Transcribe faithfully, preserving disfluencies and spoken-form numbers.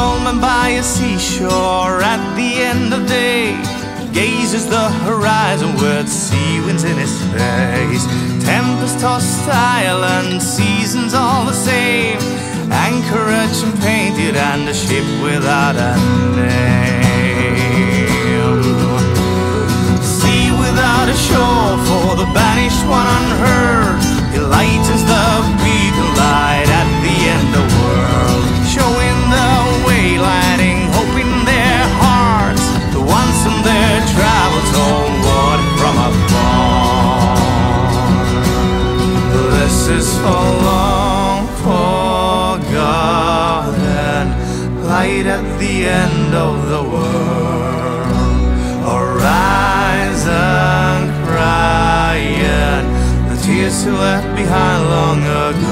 old man by a seashore at the end of day gazes the horizon with sea winds in his face. Tempest-tossed island, seasons all the same, anchorage and painted and a ship without a name. Sea without a shore for the banished one unheard, he lightens the beacon light at the end of the world, showing the way, lighting hope in their hearts, the ones in their travels homeward from afar. This is for long forgotten, light at the end of the world, horizon crying, the tears you left behind long ago.